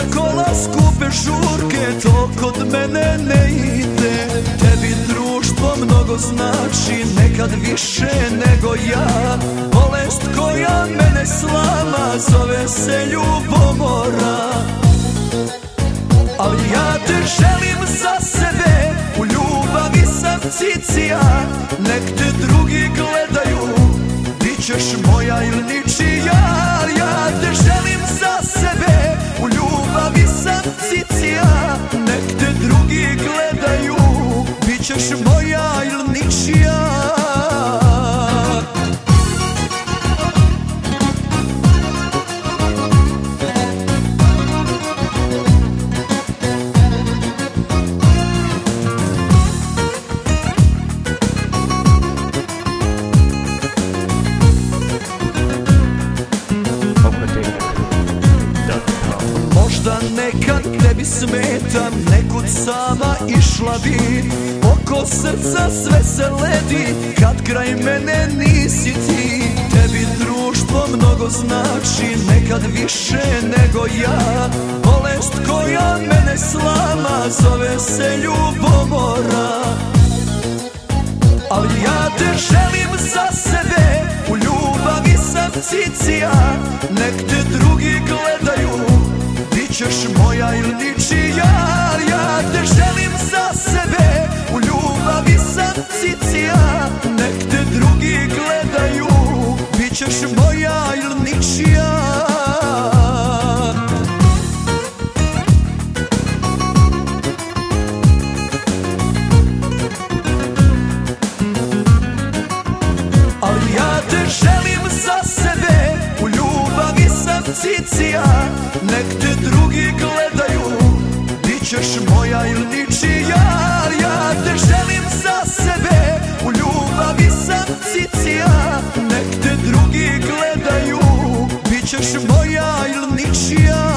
kola, skupe žurke, to kod mene ne ide. Tebi društvo mnogo znači, nekad više nego ja. Bolest koja mene slama, zove se ljubomora. Ali ja te želim za sebe, u ljubavi sam cicija. Nek te drugi gledaju, bit ćeš moja ili ničija. Ja te želim za sebe, u ljubavi sam cicija. Nek te drugi gledaju, bit ćeš moja ili ničija. Možda nekad tebi smetam, nekud sama išla bi. Oko srca sve se ledi, kad kraj mene nisi ti. Tebi društvo mnogo znači, nekad više nego ja. Bolest koja mene slama, zove se ljubomora. Ali ja te želim za sebe, u ljubavi sam cicija. Nek te drugi gledaju, bit ćeš moja ili ničija. Ja te želim za sebe, u ljubavi sam cicija. Nek te drugi gledaju, bit ćeš moja ili ničija. Ali ja te želim za sebe, u ljubavi sam cicija. Nek te drugi gledaju, bit ćeš moja ili ničija. Ja te želim za sebe, u ljubavi sam cicija. Nek te drugi gledaju, bit ćeš moja ili ničija.